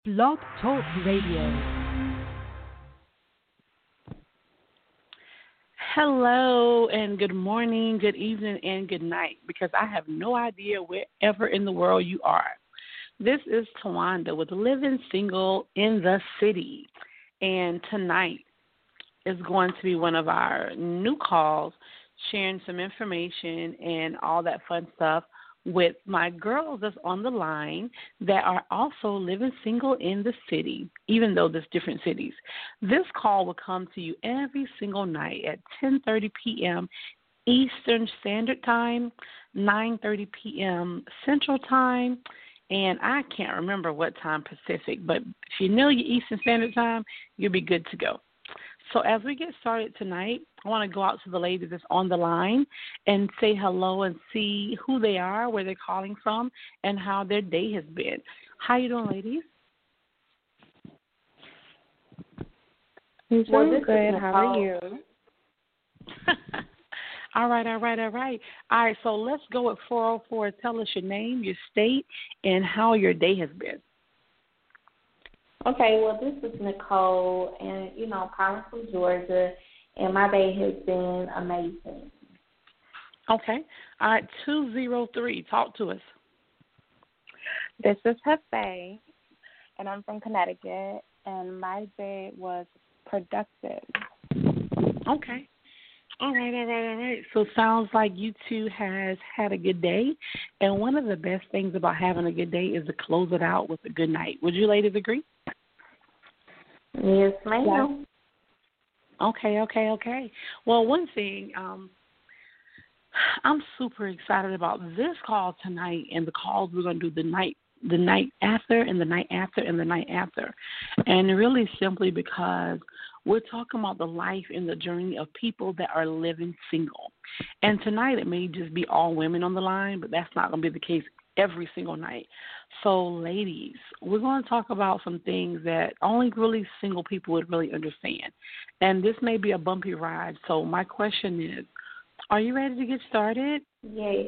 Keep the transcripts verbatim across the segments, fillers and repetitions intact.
Blog Talk Radio. Hello and good morning, good evening, and good night, because I have no idea wherever in the world you are. This is Tawanda with Living Single in the City, and tonight is going to be one of our new calls, sharing some information and all that fun stuff with my girls that's on the line that are also living single in the city, even though there's different cities. This call will come to you every single night at ten thirty p.m. Eastern Standard Time, nine thirty p.m. Central Time, and I can't remember what time Pacific, but if you know your Eastern Standard Time, you'll be good to go. So as we get started tonight, I want to go out to the lady that's on the line and say hello and see who they are, where they're calling from, and how their day has been. How you doing, ladies? I'm doing well, good. How are you? all right, all right, all right. All right, so let's go with four oh four. Tell us your name, your state, and how your day has been. Okay, well, this is Nicole, and, you know, calling from Georgia, and my day has been amazing. Okay. All right, two oh three, talk to us. This is Hefe, and I'm from Connecticut, and my day was productive. Okay. All right, all right, all right. So sounds like you two has had a good day, and one of the best things about having a good day is to close it out with a good night. Would you ladies agree? Yes, ma'am. Okay, okay, okay. Well, one thing, um, I'm super excited about this call tonight and the calls we're going to do the night, the night after and the night after and the night after, and really simply because we're talking about the life and the journey of people that are living single. And tonight it may just be all women on the line, but that's not going to be the case every single night. So, ladies, we're going to talk about some things that only really single people would really understand. And this may be a bumpy ride. So my question is, are you ready to get started? Yes.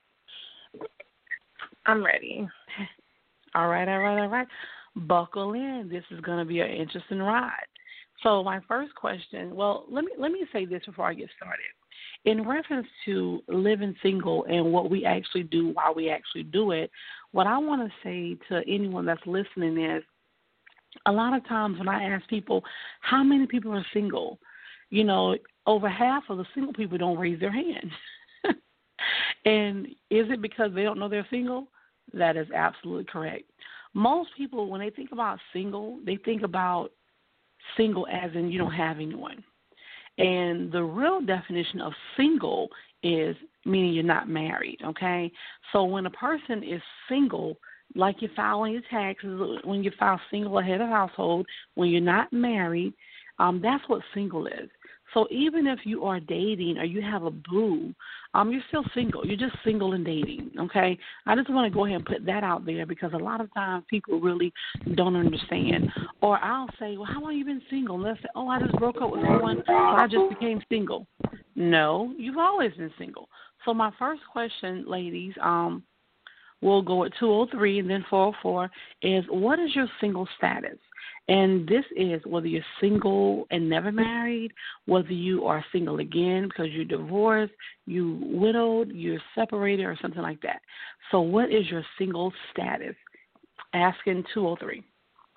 I'm ready. All right, all right, all right. Buckle in. This is going to be an interesting ride. So my first question, well, let me let me say this before I get started. In reference to living single and what we actually do while we actually do it, what I want to say to anyone that's listening is, a lot of times when I ask people, how many people are single, you know, over half of the single people don't raise their hand. And is it because they don't know they're single? That is absolutely correct. Most people, when they think about single, they think about single as in you don't have anyone. And the real definition of single is meaning you're not married, okay? So when a person is single, like you file on your taxes, when you file single head of household, when you're not married, um, that's what single is. So even if you are dating or you have a boo, um, you're still single. You're just single and dating, okay? I just want to go ahead and put that out there because a lot of times people really don't understand. Or I'll say, well, how long have you been single? And they'll say, oh, I just broke up with someone, so I just became single. No, you've always been single. So my first question, ladies, um, we'll go at two oh three and then four oh four, is what is your single status? And this is whether you're single and never married, whether you are single again because you're divorced, you widowed, you're separated, or something like that. So what is your single status? Asking two oh three.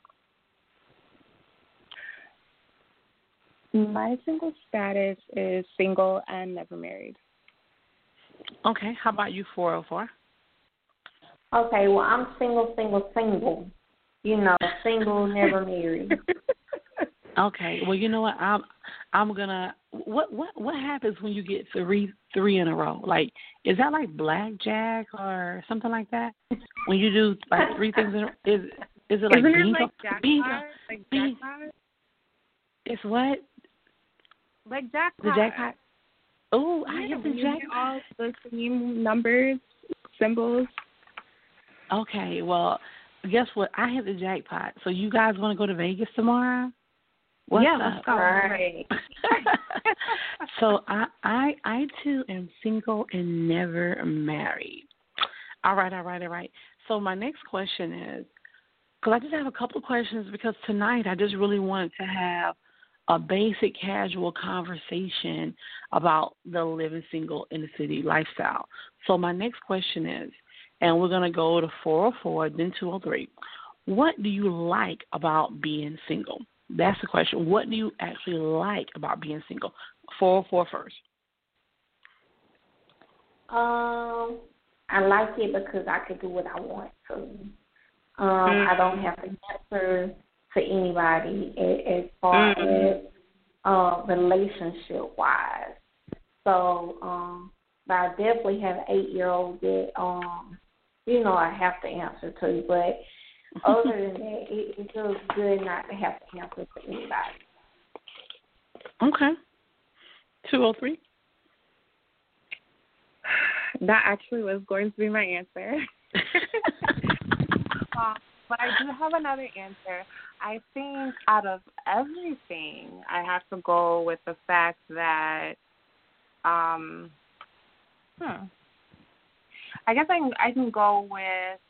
My single status is single and never married. Okay. How about you, four oh four? Okay, well, I'm single, single, single. You know, single, never married. Okay. Well, you know what? I'm I'm gonna. What what what happens when you get three three in a row? Like, is that like blackjack or something like that? When you do like three things in a, is is it like Isn't bingo? it like jackpot? Bingo. Like Bingo. jackpot? It's what? Like jackpot. The jackpot. Oh, Yeah, I hit the you jackpot. get all the same numbers, symbols. Okay. Well, guess what? I hit the jackpot. So you guys want to go to Vegas tomorrow? What's yeah, up? let's go. Right. So I, I, I too am single and never married. All right, all right, all right. So my next question is, because I just have a couple of questions because tonight I just really wanted to have a basic casual conversation about the living single in the city lifestyle. So my next question is, and we're going to go to four oh four, then two oh three. What do you like about being single? That's the question. What do you actually like about being single? four oh four first. Um, I like it because I can do what I want to. Um, mm. I don't have to answer to anybody as, as far mm-hmm. as uh, relationship-wise. So, um, but I definitely have an eight-year-old that, um, you know, I have to answer to. But other than that, it, it feels good not to have to answer to anybody. Okay. two oh three. That actually was going to be my answer. uh, but I do have another answer. I think out of everything, I have to go with the fact that, um, hmm, I guess I can, I can go with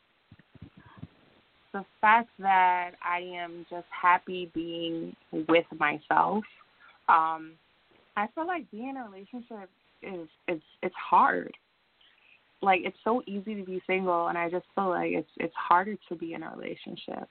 the fact that I am just happy being with myself. Um, I feel like being in a relationship is it's it's hard. Like, it's so easy to be single, and I just feel like it's it's harder to be in a relationship.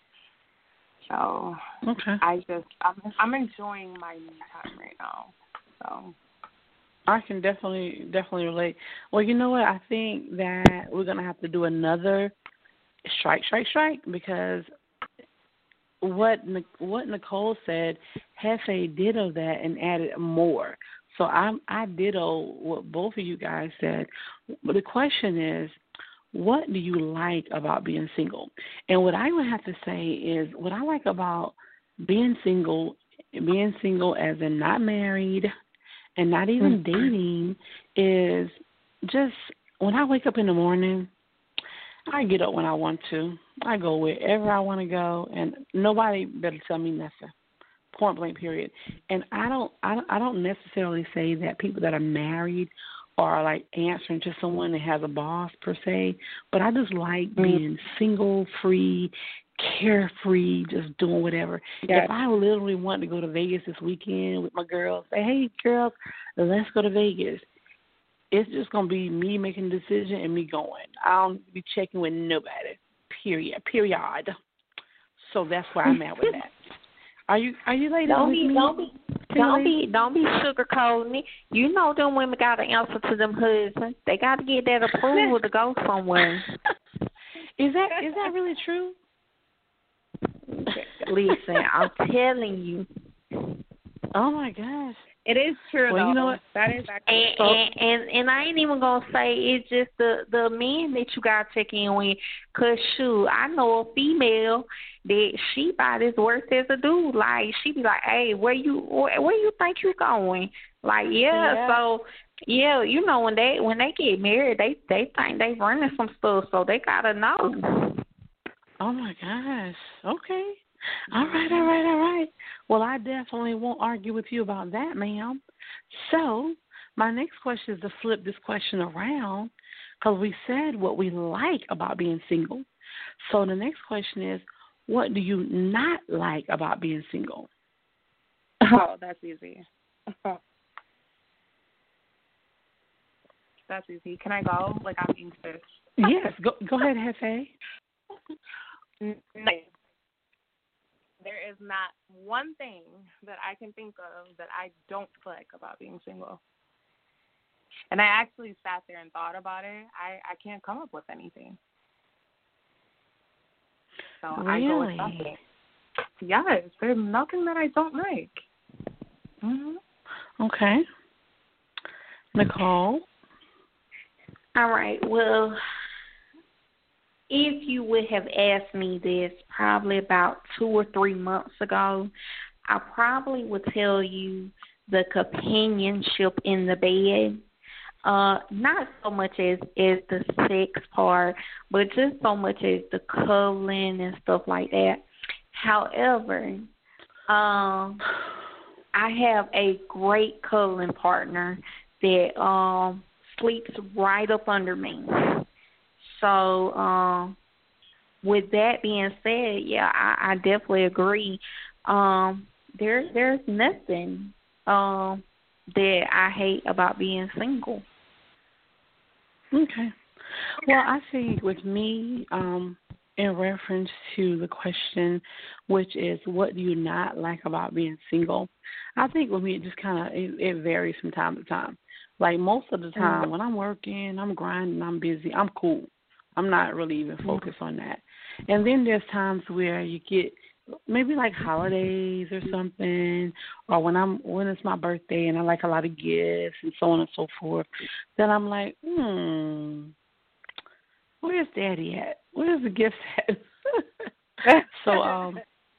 So okay, I just I'm I'm enjoying my me time right now. So I can definitely definitely relate. Well, you know what? I think that we're gonna have to do another strike, strike, strike because what what Nicole said, Hefe ditto that and added more. So I'm, I ditto what both of you guys said. But the question is, what do you like about being single? And what I would have to say is what I like about being single, being single as in not married and not even dating is just when I wake up in the morning, I get up when I want to. I go wherever I want to go, and nobody better tell me nothing. Point blank, period. And I don't, I don't, I don't necessarily say that people that are married are like answering to someone that has a boss per se, but I just like mm-hmm. being single, free, carefree, just doing whatever. Yes. If I literally want to go to Vegas this weekend with my girls, say, hey, girls, let's go to Vegas. It's just going to be me making the decision and me going. I don't be checking with nobody, period, period. So that's where I'm at with that. Are you are you ladies don't with be, me? Don't be don't be don't be sugarcoating it. You know them women got to answer to them husbands. They got to get that approval to go somewhere. Is that is that really true? Listen, I'm telling you. Oh my gosh. It is true, well, though. You know what? That is actually and, and, and, and I ain't even going to say it's just the, the men that you got to check in with. Because, shoot, I know a female that she about as worse as a dude. Like, she be like, hey, where you where, where you think you going? Like, yeah, yeah, so, yeah, you know, when they when they get married, they, they think they running some stuff, so they got to know. Oh, my gosh. Okay. All right, all right, all right. Well, I definitely won't argue with you about that, ma'am. So my next question is to flip this question around because we said what we like about being single. So the next question is, what do you not like about being single? Oh, that's easy. That's easy. Can I go? Like, I'm anxious. Yes, go go ahead, Hefe. No. There is not one thing that I can think of that I don't like about being single. And I actually sat there and thought about it. I, I can't come up with anything. So really? I go with nothing. Yes, there's nothing that I don't like. Mm-hmm. Okay. Nicole? All right, well, if you would have asked me this probably about two or three months ago, I probably would tell you the companionship in the bed. Uh, not so much as, as the sex part, but just so much as the cuddling and stuff like that. However, um, I have a great cuddling partner that um, sleeps right up under me. So um, with that being said, yeah, I, I definitely agree. Um, there, there's nothing um, that I hate about being single. Okay. Well, I think with me, um, in reference to the question, which is what do you not like about being single, I think with me it just kind of it, it varies from time to time. Like most of the time when I'm working, I'm grinding, I'm busy, I'm cool. I'm not really even focused on that. And then there's times where you get maybe like holidays or something, or when I'm when it's my birthday and I like a lot of gifts and so on and so forth. Then I'm like, hmm, where's Daddy at? Where's the gift at? so um,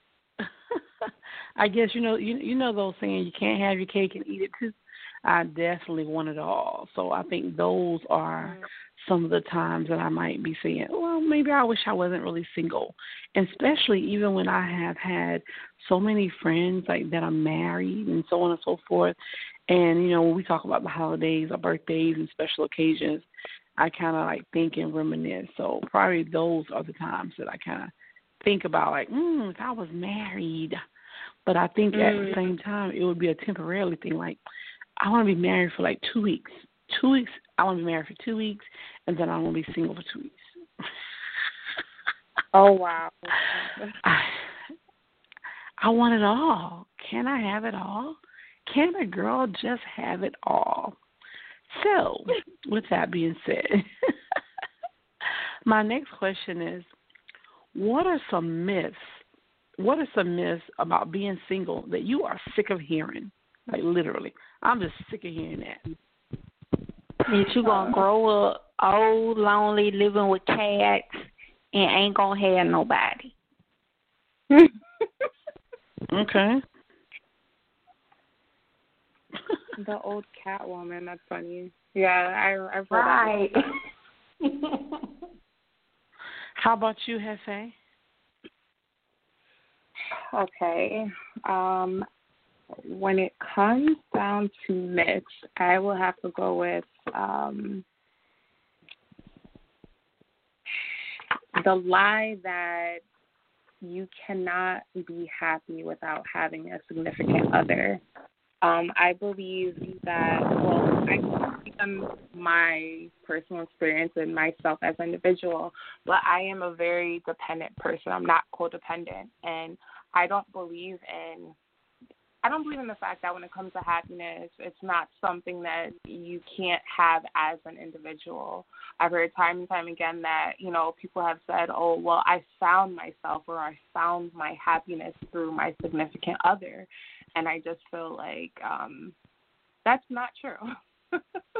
I guess you know you you know those saying you can't have your cake and eat it too. I definitely want it all. So I think those are some of the times that I might be saying, well, maybe I wish I wasn't really single. And especially even when I have had so many friends like that are married and so on and so forth. And, you know, when we talk about the holidays or birthdays and special occasions, I kind of like think and reminisce. So probably those are the times that I kind of think about like, mm, if I was married. But I think mm. at the same time it would be a temporary thing. Like, I want to be married for like two weeks. Two weeks, I want to be married for two weeks, and then I want to be single for two weeks. Oh, wow. I, I want it all. Can I have it all? Can a girl just have it all? So, with that being said, my next question is, what are some myths, what are some myths about being single that you are sick of hearing? Like, literally. I'm just sick of hearing that. That you gonna grow up old, lonely, living with cats, and ain't gonna have nobody. Okay. The old cat woman. That's funny. Yeah, I, I've heard right. that. How about you, Hefe? Okay. Um, when it comes down to myths, I will have to go with um, the lie that you cannot be happy without having a significant other. Um, I believe that, well, I can speak on my personal experience and myself as an individual, but I am a very dependent person. I'm not codependent, and I don't believe in I don't believe in the fact that when it comes to happiness, it's not something that you can't have as an individual. I've heard time and time again that, you know, people have said, oh, well, I found myself or I found my happiness through my significant other. And I just feel like um, that's not true.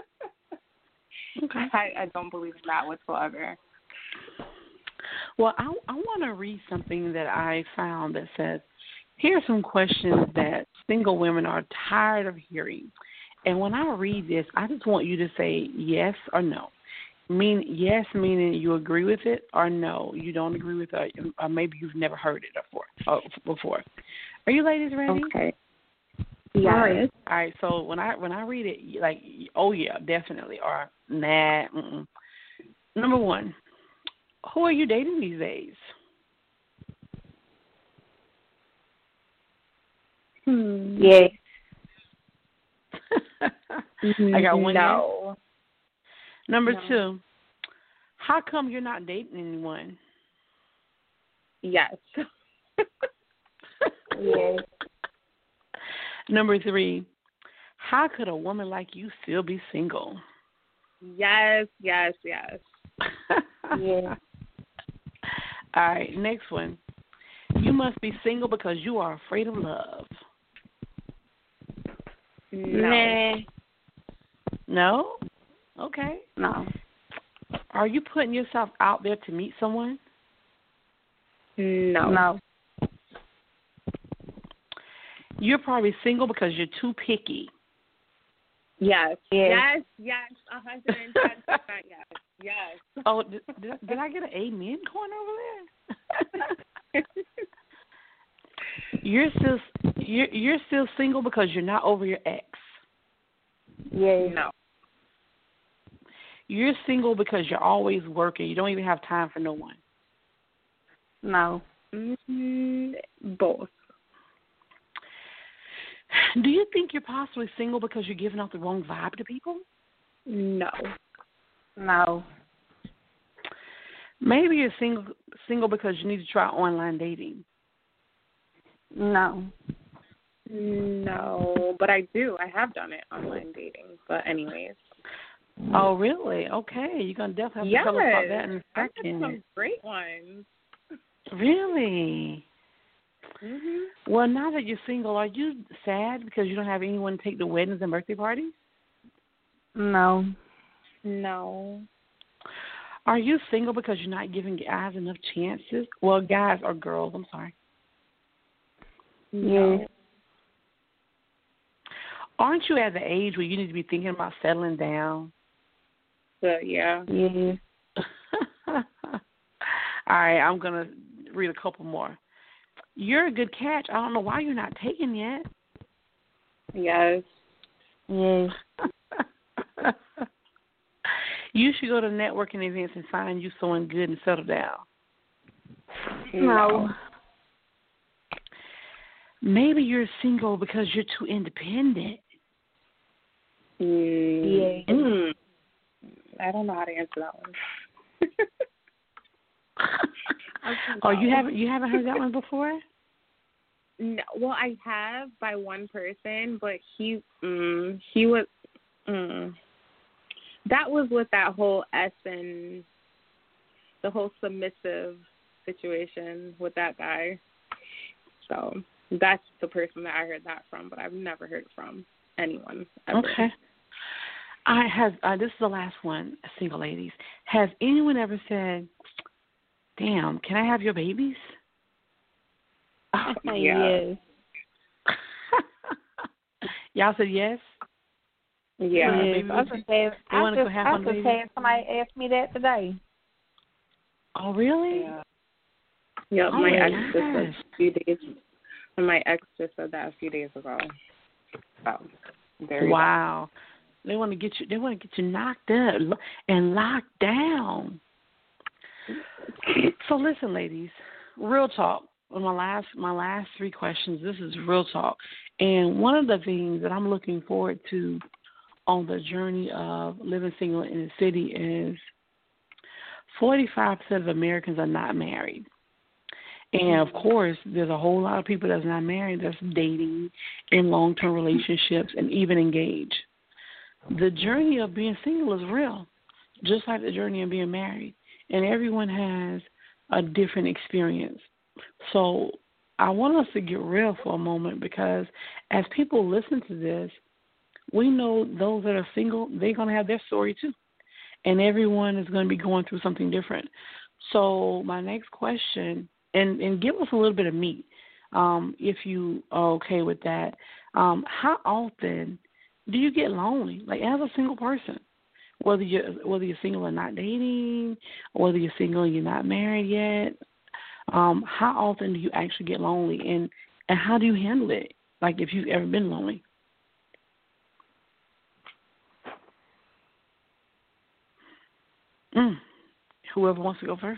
Okay. I, I don't believe in that whatsoever. Well, I, I want to read something that I found that says, here are some questions that single women are tired of hearing. And when I read this, I just want you to say yes or no. Mean yes, meaning you agree with it, or no, you don't agree with it, or maybe you've never heard it before. Oh, before. Are you ladies ready? Okay. Yeah. All right. All right. So when I when I read it, like, oh yeah, definitely, or nah. Mm-mm. Number one, who are you dating these days? Hmm. Yes. I got one. No. Yes. Number no. two, how come you're not dating anyone? Yes. Yes. Number three, how could a woman like you still be single? Yes, yes, yes. Yes. All right, next one. You must be single because you are afraid of love. No. No? Okay. No. Are you putting yourself out there to meet someone? No. No. You're probably single because you're too picky. Yes. Yes. Yes. Yes. A hundred and ten percent. Yes. Yes. Oh, did, did, did I get an amen going over there? You're still you're you're still single because you're not over your ex. Yes. No. You're single because you're always working. You don't even have time for no one. No. Mm, both. Do you think you're possibly single because you're giving out the wrong vibe to people? No. No. Maybe you're single single because you need to try online dating. No. No, but I do. I have done it, online dating. But anyways. Oh, really? Okay. You're going to definitely have Yes. to tell us about that in a I've had second. some great ones. Really? Mhm. Well, now that you're single, are you sad because you don't have anyone to take the weddings and birthday parties? No. No. Are you single because you're not giving guys enough chances? Well, guys or girls, I'm sorry. No. Yes. Aren't you at the age where you need to be thinking about settling down? So, yeah. Yes. All right, I'm going to read a couple more. You're a good catch. I don't know why you're not taken yet. Yes. Yes. You should go to networking events and find you someone good and settle down. No. Maybe you're single because you're too independent. Mm. Yeah. Mm. I don't know how to answer that one. Oh, you haven't you haven't heard that one before? No, well, I have by one person, but he mm, he was mm, that was with that whole S and the whole submissive situation with that guy. So that's the person that I heard that from, but I've never heard it from anyone ever. Okay. I have. Uh, this is the last one, single ladies. Has anyone ever said, "Damn, can I have your babies"? Oh, yeah. Yes. Y'all said yes. Yeah. Yes. I just had, They I wanna go just, have I one just baby? had somebody ask me that today. Oh, really? Yeah. Yep, Oh my my ex just said gosh. a few days. And my ex just said that a few days ago. So there you Wow. They want to get you. They want to get you knocked up lo- and locked down. So listen, ladies, real talk. My last, my last three questions. This is real talk, and one of the things that I'm looking forward to on the journey of living single in the city is forty-five percent of Americans are not married. And, of course, there's a whole lot of people that's not married that's dating in long-term relationships and even engaged. The journey of being single is real, just like the journey of being married. And everyone has a different experience. So I want us to get real for a moment because as people listen to this, we know those that are single, they're going to have their story too. And everyone is going to be going through something different. So my next question, and, and give us a little bit of meat, um, if you are okay with that. Um, how often do you get lonely, like as a single person? Whether you're, whether you're single and not dating, or whether you're single and you're not married yet, um, how often do you actually get lonely, and, and how do you handle it, like if you've ever been lonely? Mm. Whoever wants to go first.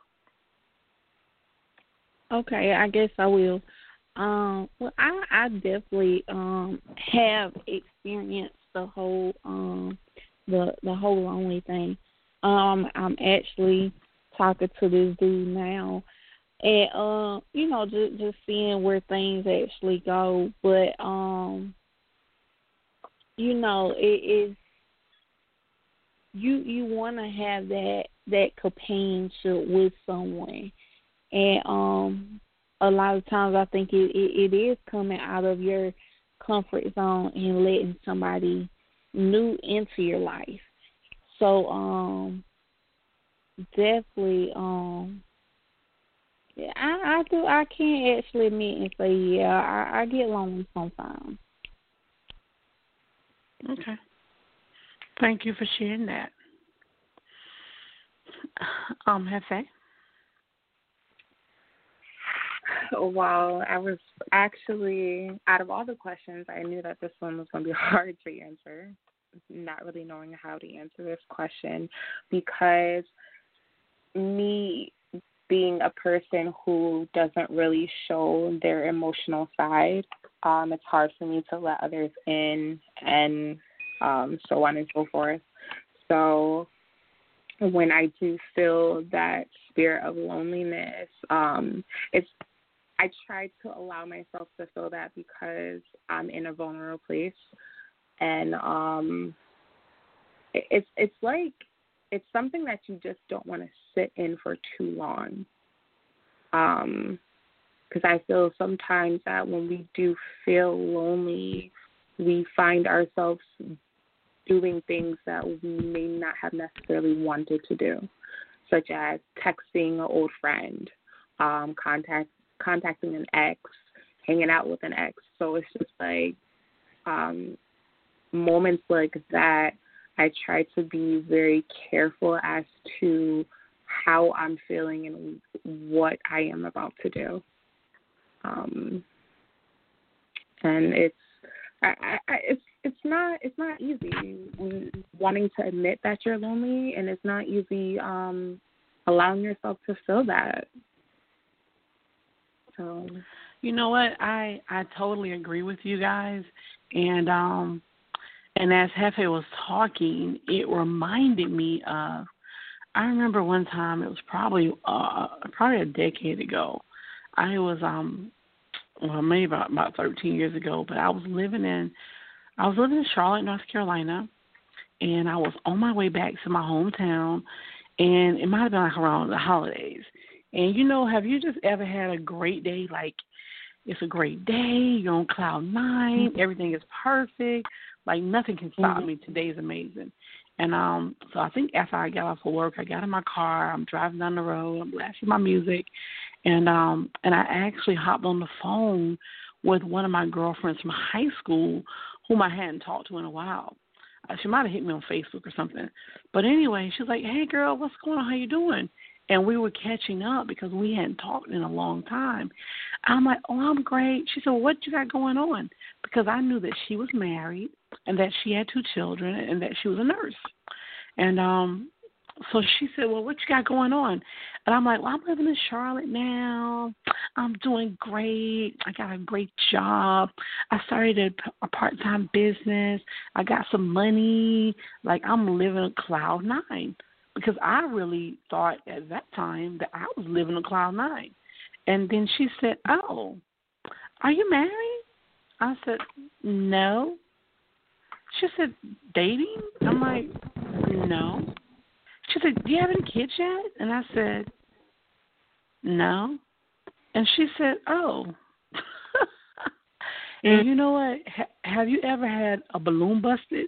Okay, I guess I will. Um, well, I, I definitely um have experienced the whole um the the whole lonely thing. Um, I'm actually talking to this dude now, and uh, you know, just just seeing where things actually go. But um, you know, it is you you want to have that that companionship with someone. And um, a lot of times I think it, it, it is coming out of your comfort zone and letting somebody new into your life. So um, definitely, um, yeah, I, I do. I can actually admit and say, yeah, I, I get lonely sometimes. Okay. Thank you for sharing that. Um, Hefe? Wow, I was actually, out of all the questions, I knew that this one was going to be hard to answer, not really knowing how to answer this question, because me being a person who doesn't really show their emotional side, um, it's hard for me to let others in and um, so on and so forth. So when I do feel that spirit of loneliness, um, it's I try to allow myself to feel that because I'm in a vulnerable place, and um, it, it's it's like it's something that you just don't want to sit in for too long. Um, because I feel sometimes that when we do feel lonely, we find ourselves doing things that we may not have necessarily wanted to do, such as texting an old friend, um, contact contacting an ex, hanging out with an ex. So it's just like um, moments like that, I try to be very careful as to how I'm feeling and what I am about to do. Um, and it's I, I, it's it's not it's not easy wanting to admit that you're lonely, and it's not easy um, allowing yourself to feel that. So, you know what? I I totally agree with you guys, and um, and as Hefe was talking, it reminded me of. I remember one time. It was probably uh, probably a decade ago. I was um, well, maybe about about thirteen years ago, but I was living in I was living in Charlotte, North Carolina, and I was on my way back to my hometown, and it might have been like around the holidays. And, you know, have you just ever had a great day? Like, it's a great day. You're on cloud nine. Mm-hmm. Everything is perfect. Like, nothing can stop mm-hmm. me. Today is amazing. And um, so I think after I got off of work, I got in my car. I'm driving down the road. I'm blasting my music. And, um, and I actually hopped on the phone with one of my girlfriends from high school whom I hadn't talked to in a while. Uh, she might have hit me on Facebook or something. But anyway, she's like, hey, girl, what's going on? How you doing? And we were catching up because we hadn't talked in a long time. I'm like, oh, I'm great. She said, well, what you got going on? Because I knew that she was married and that she had two children and that she was a nurse. And um, so she said, well, what you got going on? And I'm like, well, I'm living in Charlotte now. I'm doing great. I got a great job. I started a, a part-time business. I got some money. Like, I'm living a cloud nine. Because I really thought at that time that I was living a cloud nine. And then she said, oh, are you married? I said, no. She said, dating? I'm like, no. She said, do you have any kids yet? And I said, no. And she said, oh. And you know what? Ha- have you ever had a balloon busted?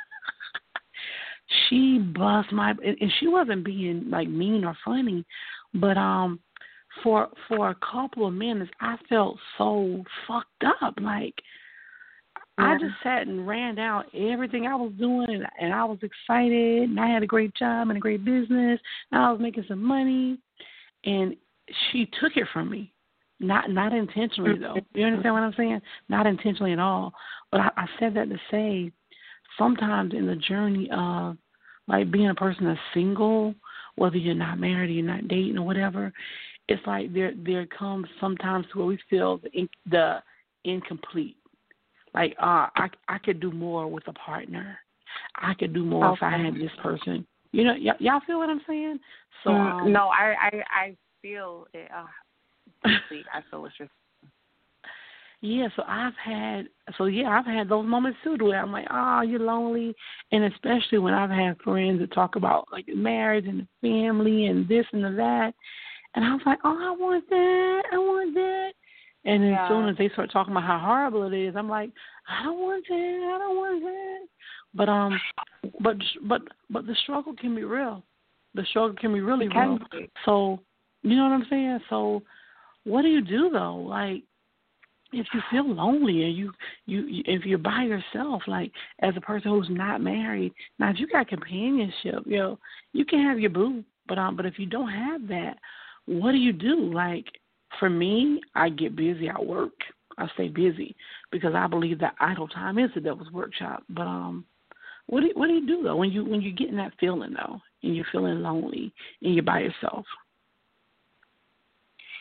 She bust my, and she wasn't being like mean or funny, but um, for for a couple of minutes, I felt so fucked up. Like yeah. I just sat and ran out everything I was doing, and, and I was excited, and I had a great job and a great business, and I was making some money, and she took it from me. Not not intentionally though. You understand what I'm saying? Not intentionally at all. But I, I said that to say, sometimes in the journey of like being a person that's single, whether you're not married or you're not dating or whatever, it's like there there comes sometimes to where we feel the, in, the incomplete. Like, uh, I I could do more with a partner. I could do more okay. if I had this person. You know, y- y'all feel what I'm saying? So um, no, I, I I feel it. Uh, I feel what you're. Yeah, so I've had, so yeah, I've had those moments too where I'm like, oh, you're lonely. And especially when I've had friends that talk about like marriage and the family and this and that. And I was like, oh, I want that. I want that. And then yeah. as soon as they start talking about how horrible it is, I'm like, I don't want that. I don't want that. But, um, but, but, but the struggle can be real. The struggle can be really real. Be. So, you know what I'm saying? So what do you do though? Like, if you feel lonely and you, you, if you're by yourself, like as a person who's not married, now if you got companionship, you know, you can have your boo, but um, but if you don't have that, what do you do? Like for me, I get busy. I work. I stay busy because I believe that idle time is the devil's workshop. But um, what do what do you do though when you when you're getting that feeling though and you're feeling lonely and you're by yourself?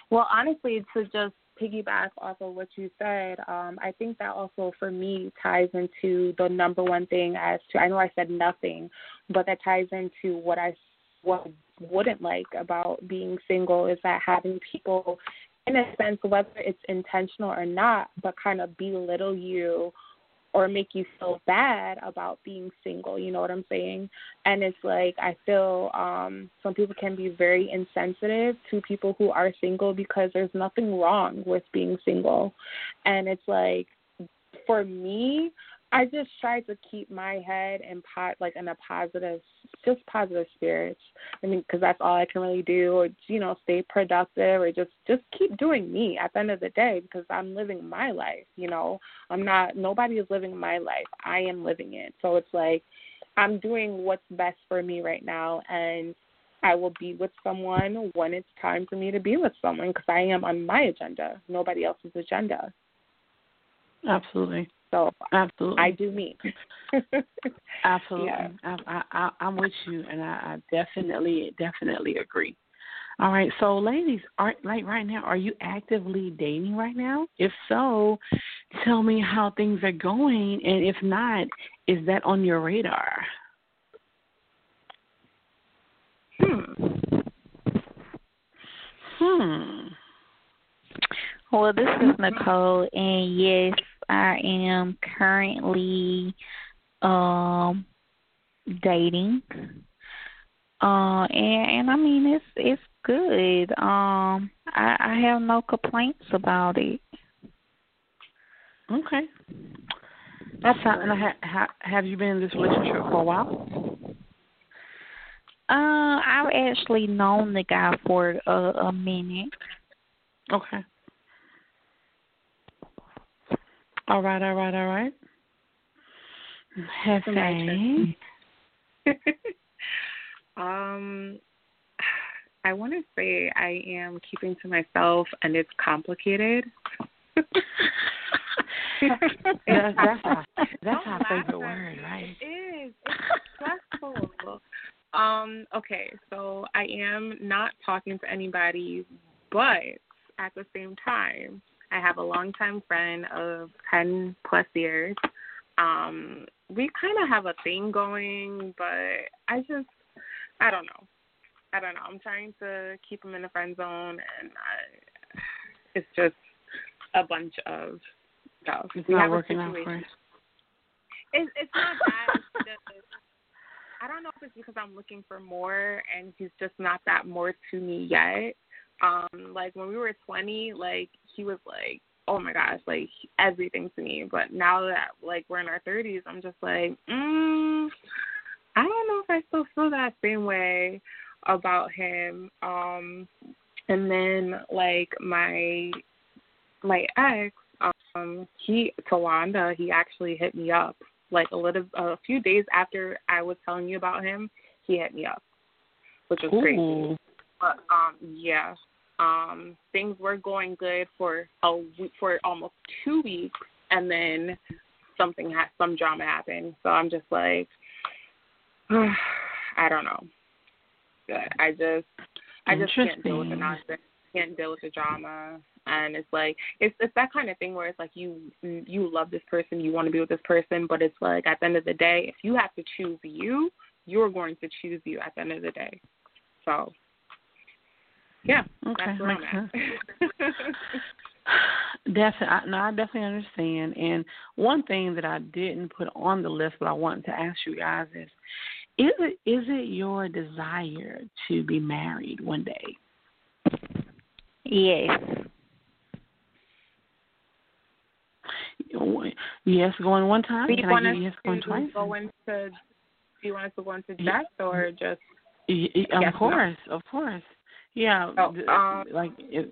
Well, honestly, to just piggyback off of what you said, um, I think that also for me ties into the number one thing as to, I know I said nothing, but that ties into what I what wouldn't like about being single is that having people, in a sense, whether it's intentional or not, but kind of belittle you or make you feel bad about being single, you know what I'm saying? And it's like, I feel um, some people can be very insensitive to people who are single because there's nothing wrong with being single. And it's like, for me, I just try to keep my head in pot, like in a positive, just positive spirits. I mean, because that's all I can really do, or you know, stay productive, or just just keep doing me. At the end of the day, because I'm living my life. You know, I'm not. Nobody is living my life. I am living it. So it's like I'm doing what's best for me right now, and I will be with someone when it's time for me to be with someone, because I am on my agenda, nobody else's agenda. Absolutely. So absolutely, I do me. Absolutely, yeah. I, I, I'm with you, and I, I definitely, definitely agree. All right, so ladies, are like right now, are you actively dating right now? If so, tell me how things are going, and if not, is that on your radar? Hmm. Hmm. Well, this is Nicole, and yes, I am currently um dating. Uh and, and I mean it's it's good. Um I, I have no complaints about it. Okay. That's how, and ha, ha, have you been in this relationship for a while? Uh I've actually known the guy for a, a minute. Okay. All right, all right, all right. Hefe. um, I want to say I am keeping to myself, and it's complicated. that's that's our that's our favorite word, right? It is. It's stressful. um. Okay, so I am not talking to anybody, but at the same time, I have a longtime friend of ten plus years. Um, we kind of have a thing going, but I just, I don't know. I don't know. I'm trying to keep him in the friend zone, and I, it's just a bunch of stuff. It's we not have working a out situation. for you. It's, it's not that. It's just, I don't know if it's because I'm looking for more, and he's just not that more to me yet. Um, like when we were twenty, like he was like, oh my gosh, like everything to me. But now that like we're in our thirties, I'm just like, mm, I don't know if I still feel that same way about him. Um, and then like my my ex, um, he Tawanda, he actually hit me up like a little a few days after I was telling you about him. He hit me up, which was Ooh. crazy. But um, yeah. Um, things were going good for a week, for almost two weeks, and then something had some drama happened. So I'm just like, I don't know. I just, I just can't deal with the nonsense. Can't deal with the drama, and it's like it's it's that kind of thing where it's like you you love this person, you want to be with this person, but it's like at the end of the day, if you have to choose you, you're going to choose you at the end of the day. So. Yeah, okay, that's where makes I'm sense. Definitely, no, I definitely understand. And one thing that I didn't put on the list, but I wanted to ask you guys is: is it is it your desire to be married one day? Yes. Yes, going one time. Do you Can want I us get yes going to twice? go into? Do you want us to go into depth or just? Y- y- of yes, course, no? of course. Yeah, Oh, um, like it.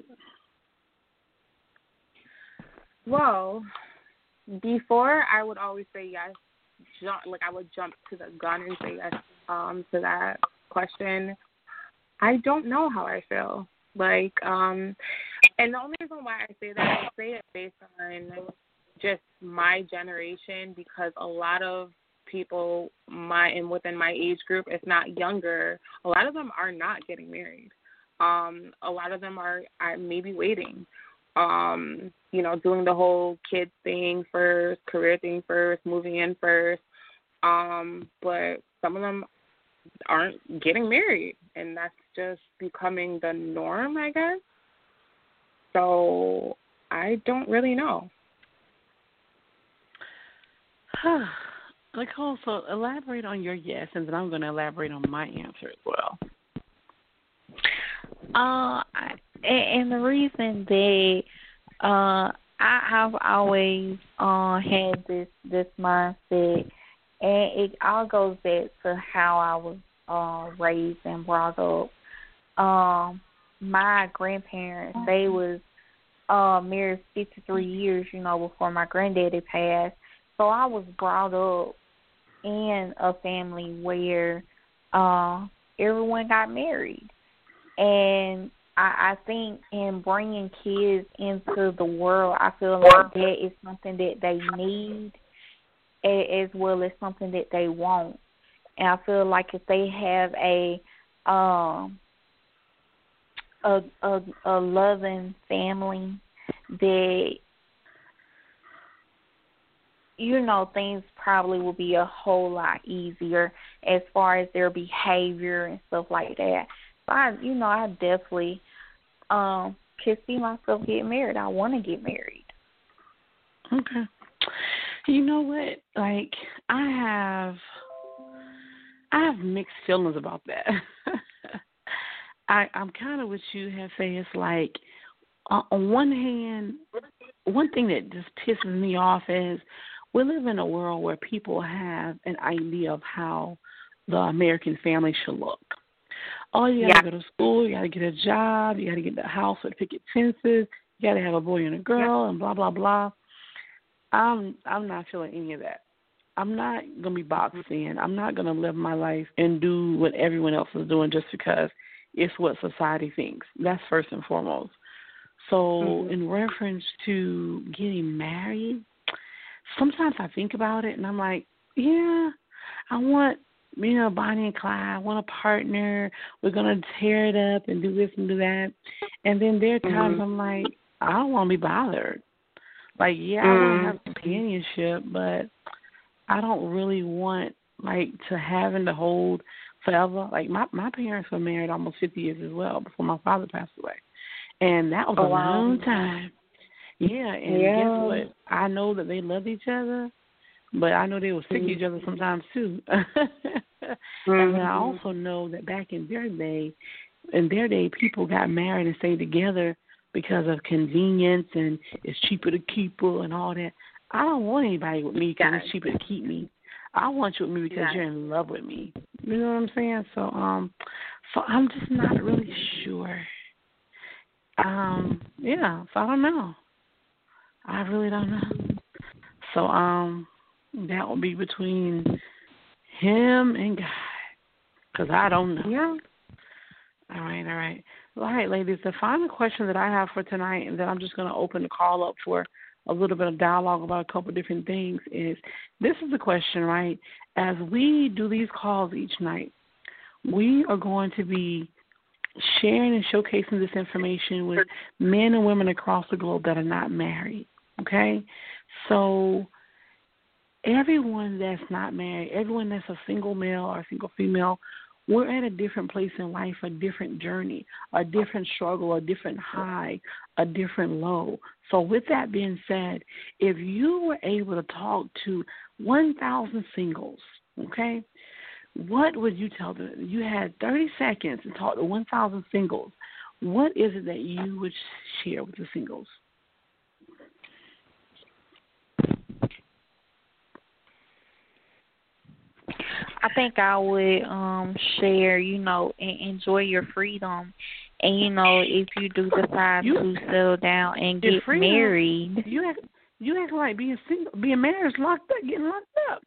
Well, before I would always say yes. Jump, like I would jump to the gun and say yes um, to that question. I don't know how I feel. Like, um, and the only reason why I say that, I say it based on just my generation, because a lot of people my and within my age group, if not younger, a lot of them are not getting married. Um, a lot of them are, are maybe waiting, um, you know, doing the whole kid thing first, career thing first, moving in first. Um, but some of them aren't getting married, and that's just becoming the norm, I guess. So I don't really know. Nicole, so elaborate on your yes, and then I'm going to elaborate on my answer as well. Uh, I, and, and the reason that uh, I have always uh had this this mindset, and it all goes back to how I was uh raised and brought up. Um, my grandparents, they was uh married fifty-three years, you know, before my granddaddy passed. So I was brought up in a family where uh everyone got married. And I, I think in bringing kids into the world, I feel like that is something that they need as well as something that they want. And I feel like if they have a um a a, a loving family, that, you know, things probably will be a whole lot easier as far as their behavior and stuff like that. I, you know, I definitely um, can see myself getting married. I want to get married. Okay. You know what? Like, I have, I have mixed feelings about that. I, I'm kind of what you have said. It's like, uh, on one hand, one thing that just pisses me off is we live in a world where people have an idea of how the American family should look. Oh, you got to Yeah. go to school, you got to get a job, you got to get the house with picket fences, you got to have a boy and a girl, yeah. and blah, blah, blah. I'm I'm not feeling any of that. I'm not going to be boxed in. I'm not going to live my life and do what everyone else is doing just because it's what society thinks. That's first and foremost. So mm-hmm. in reference to getting married, sometimes I think about it and I'm like, yeah, I want, you know, Bonnie and Clyde, I want a partner. We're going to tear it up and do this and do that. And then there are times mm-hmm. I'm like, I don't want to be bothered. Like, yeah, mm-hmm. I want to have companionship, but I don't really want, like, to having to hold forever. Like, my, my parents were married almost fifty years as well before my father passed away. And that was oh, a wow. long time. Yeah, and yeah. guess what? I know that they loved each other, but I know they were sick of each other sometimes too. mm-hmm. And then I also know that back in their day, in their day, people got married and stayed together because of convenience and it's cheaper to keep her and all that. I don't want anybody with me because it's cheaper to keep me. I want you with me because you're in love with me. You know what I'm saying? So, um, so I'm just not really sure. Um, yeah. So I don't know. I really don't know. So, um. That will be between him and God, because I don't know. Yeah. All right, all right. All right, ladies, the final question that I have for tonight, and then I'm just going to open the call up for a little bit of dialogue about a couple of different things, is this is the question, right? As we do these calls each night, we are going to be sharing and showcasing this information with men and women across the globe that are not married, okay? So everyone that's not married, everyone that's a single male or a single female, we're at a different place in life, a different journey, a different struggle, a different high, a different low. So with that being said, if you were able to talk to one thousand singles, okay, what would you tell them? You had thirty seconds to talk to one thousand singles. What is it that you would share with the singles? I think I would um share, you know, and enjoy your freedom. And, you know, if you do decide you, to settle down and get freedom, married. You act, you act like being single, being married is locked up, getting locked up.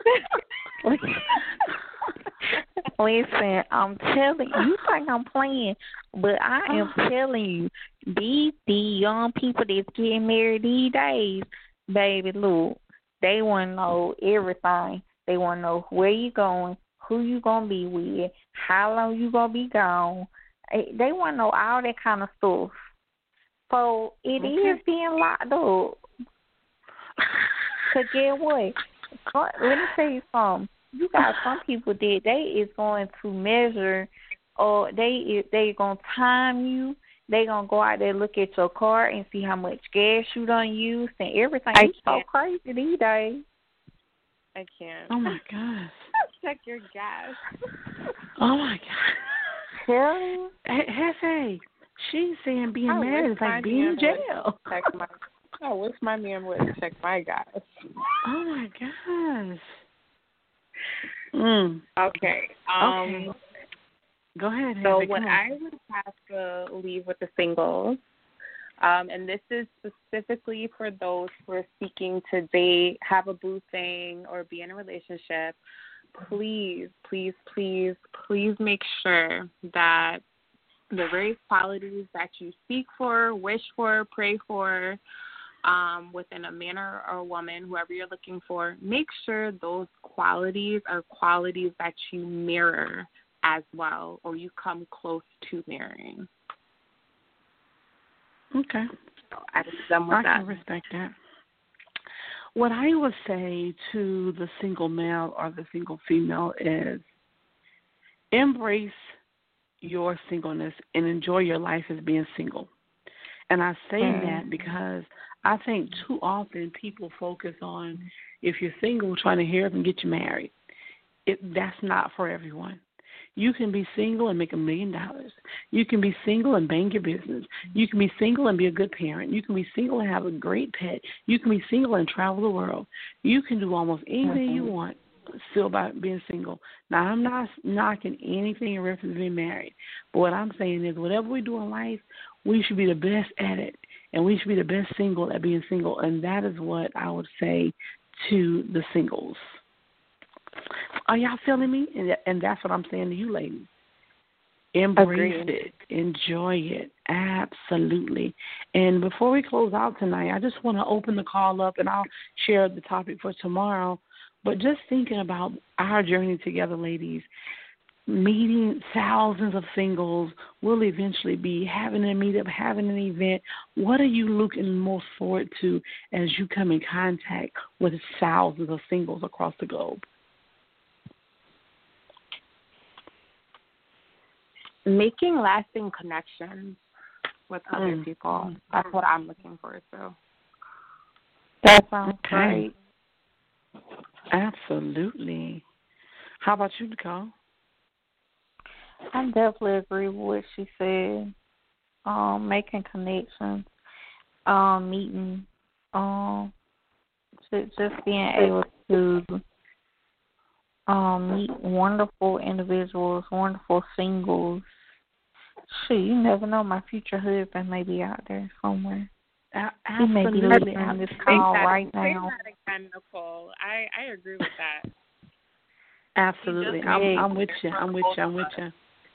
Listen, I'm telling you, you think I'm playing, but I am telling you, these, these young people that's getting married these days, baby, look, they want to know everything. They want to know where you going, who you going to be with, how long you going to be gone. Eh, They want to know all that kind of stuff. So it Okay. is being locked up. Cause get what? Co- Let me tell you something. You got some people that they is going to measure, or they they gonna time you. They gonna go out there, look at your car and see how much gas you done used and everything. I It's so can't. crazy these days. I can't. Oh my gosh. Check your gas. Oh my god. Tell you. He- Hefe, she's saying being I married wish is like my being in man would jail. check my. I wish my man would check my gas. Oh my gosh. Mm. Okay. Um. Okay. Go ahead, So Hefe. what Come on. I would have to leave with the singles, um, and this is specifically for those who are seeking to date, have a boo thing, or be in a relationship. Please, please, please, please make sure that the various qualities that you seek for, wish for, pray for, um, within a man or a woman, whoever you're looking for, make sure those qualities are qualities that you mirror as well, or you come close to mirroring. Okay. So I was done with I that. can respect that. What I would say to the single male or the single female is embrace your singleness and enjoy your life as being single. And I say Mm. that because I think too often people focus on if you're single, trying to hurry up and get you married. It, that's not for everyone. You can be single and make a million dollars. You can be single and bang your business. You can be single and be a good parent. You can be single and have a great pet. You can be single and travel the world. You can do almost anything Mm-hmm. you want still by being single. Now, I'm not knocking anything in reference to being married, but what I'm saying is whatever we do in life, we should be the best at it, and we should be the best single at being single, and that is what I would say to the singles. Are y'all feeling me? And, and that's what I'm saying to you ladies. Embrace Agreed. it. Enjoy it. Absolutely. And before we close out tonight, I just want to open the call up, and I'll share the topic for tomorrow. But just thinking about our journey together, ladies, meeting thousands of singles, will eventually be having a meetup, having an event. What are you looking most forward to as you come in contact with thousands of singles across the globe? Making lasting connections with other Mm. people. That's what I'm looking forward to. That sounds Okay. great. Absolutely. How about you, Nicole? I definitely agree with what she said. Um, making connections, um, meeting, um, just, just being able to um meet wonderful individuals, wonderful singles. Shoot, you never know. My future husband may be out there somewhere. A- He may be absolutely. listening to this Say call that, right say now. that again, Nicole. I, I agree with that. Absolutely. He I'm, just- I'm with you. I'm with you. I'm with you.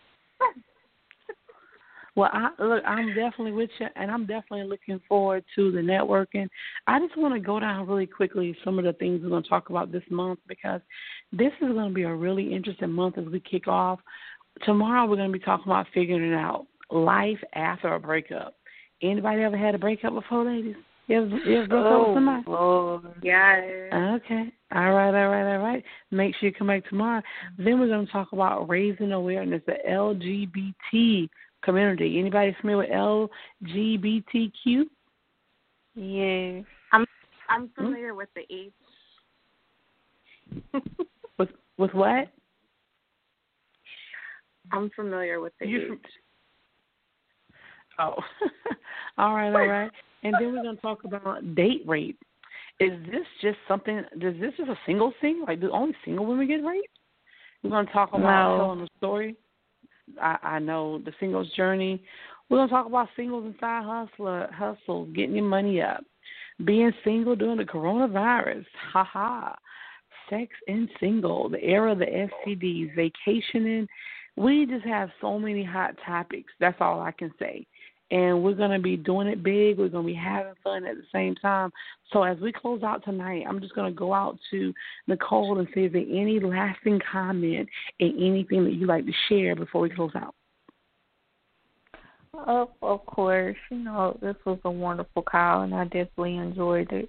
Well, I, look, I'm definitely with you, and I'm definitely looking forward to the networking. I just want to go down really quickly some of the things we're going to talk about this month, because this is going to be a really interesting month as we kick off. Tomorrow we're going to be talking about figuring it out, life after a breakup. Anybody ever had a breakup before, ladies? You ever, you ever broke up with somebody? Lord. Yeah. Okay. All right, all right, all right. Make sure you come back tomorrow. Then we're going to talk about raising awareness, the L G B T community. Anybody familiar with L G B T Q? Yes. I'm I'm familiar hmm? with the H. with with what? I'm familiar with the You H. Oh. all right, all right. And then we're going to talk about date rape. Is this just something, is this just a single thing? Like, do only single women get raped? We're going to talk about No. telling the story. I, I know the singles journey. We're going to talk about singles and side hustler, hustles, getting your money up, being single during the coronavirus, ha-ha, sex and single, the era of the S T Ds, vacationing. We just have so many hot topics. That's all I can say. And we're going to be doing it big. We're going to be having fun at the same time. So as we close out tonight, I'm just going to go out to Nicole and see if there's any lasting comment and anything that you'd like to share before we close out. Of of course, you know, this was a wonderful call, and I definitely enjoyed it.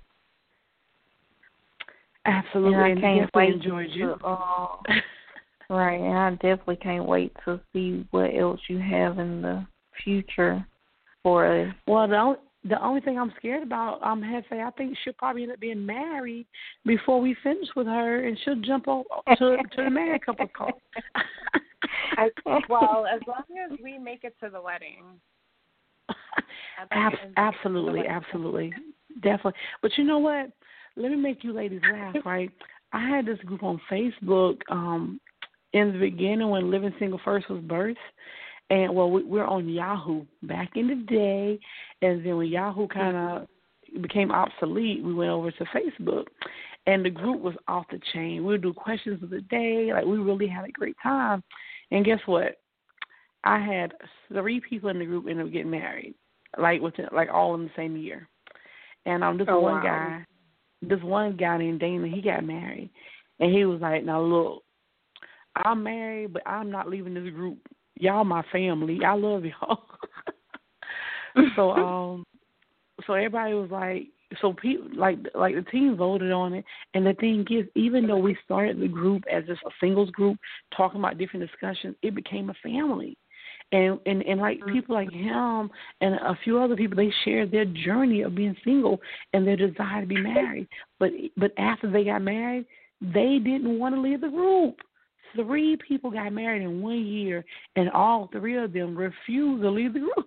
Absolutely, and I and can't definitely wait enjoyed you. to, uh, right, and I definitely can't wait to see what else you have in the future for us. Well, the only, the only thing I'm scared about, um, Hefe, I think she'll probably end up being married before we finish with her, and she'll jump over to to the married couple's call. I, well, as long as we make it to the wedding. Ab- absolutely, absolutely, definitely. But you know what? Let me make you ladies laugh, right? I had this group on Facebook um, in the beginning when Living Single First was birthed. And, well, we, we're on Yahoo back in the day. And then when Yahoo kind of became obsolete, we went over to Facebook. And the group was off the chain. We would do questions of the day. Like, we really had a great time. And guess what? I had three people in the group end up getting married, like within, like all in the same year. And um, this oh, one wow. guy, this one guy named Dana, he got married. And he was like, now, look, I'm married, but I'm not leaving this group. Y'all my family. I love y'all. so um, so everybody was like, so people like like the team voted on it, and the thing is, even though we started the group as just a singles group talking about different discussions, it became a family. And and and like people like him and a few other people, they shared their journey of being single and their desire to be married. But but after they got married, they didn't want to leave the group. Three people got married in one year, and all three of them refused to leave the group.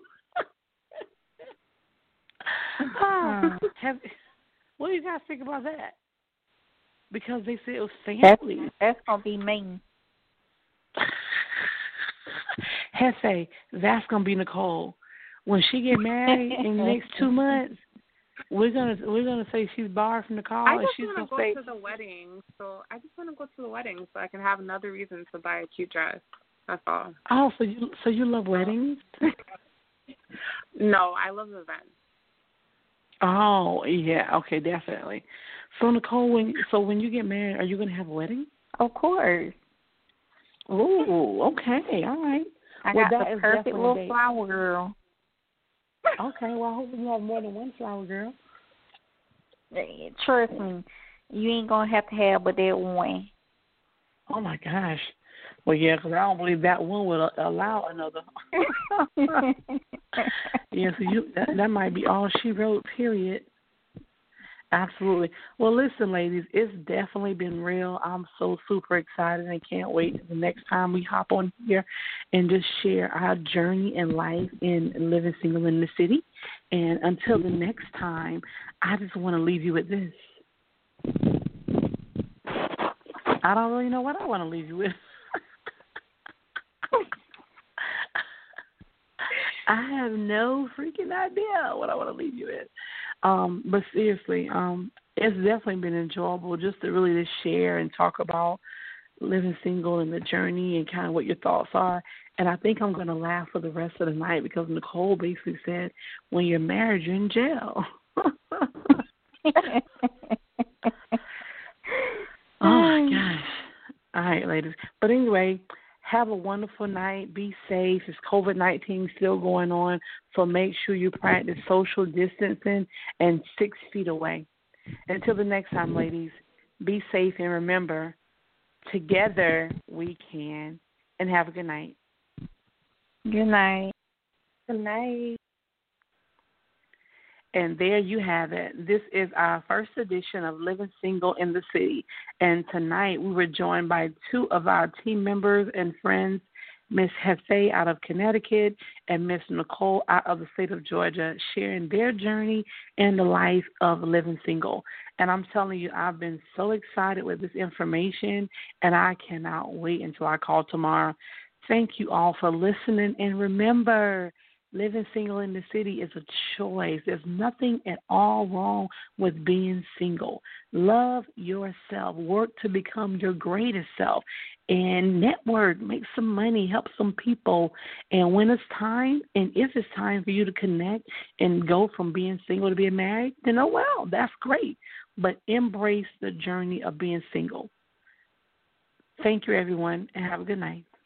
oh, have, what do you guys think about that? Because they said it was family. That's, that's going to be mean. Hefe, that's going to be Nicole. When she get married in the next two months, We're gonna we're gonna say she's barred from the call. I just she's want to go say, to the wedding, so I just want to go to the wedding so I can have another reason to buy a cute dress. That's all. Oh, so you so you love weddings? No, I love events. Oh yeah, okay, definitely. So Nicole, when so when you get married, are you gonna have a wedding? Of course. Ooh, okay, all right. I well, got the perfect little flower girl. Okay, well, I hope you have more than one flower girl. Trust me, you ain't going to have to have but that one. Oh, my gosh. Well, yeah, because I don't believe that one would allow another. yeah, so you, that, that might be all she wrote, period. Absolutely. Well, listen, ladies, it's definitely been real. I'm so super excited and can't wait the next time we hop on here and just share our journey in life in living single in the city. And until the next time, I just want to leave you with this. I don't really know what I want to leave you with. I have no freaking idea what I want to leave you with. Um, but seriously, um, it's definitely been enjoyable just to really just share and talk about living single and the journey and kind of what your thoughts are. And I think I'm going to laugh for the rest of the night because Nicole basically said, when you're married, you're in jail. Oh, my gosh. All right, ladies. But anyway, have a wonderful night. Be safe. It's COVID nineteen still going on, so make sure you practice social distancing and six feet away. Until the next time, ladies, be safe and remember, together we can. And have a good night. Good night. Good night. And there you have it. This is our first edition of Living Single in the City. And tonight we were joined by two of our team members and friends, Miss Hefe out of Connecticut and Miss Nicole out of the state of Georgia, sharing their journey in the life of living single. And I'm telling you, I've been so excited with this information, and I cannot wait until I call tomorrow. Thank you all for listening. And remember, living single in the city is a choice. There's nothing at all wrong with being single. Love yourself. Work to become your greatest self. And network, make some money, help some people. And when it's time, and if it's time for you to connect and go from being single to being married, then oh well, that's great. But embrace the journey of being single. Thank you, everyone, and have a good night.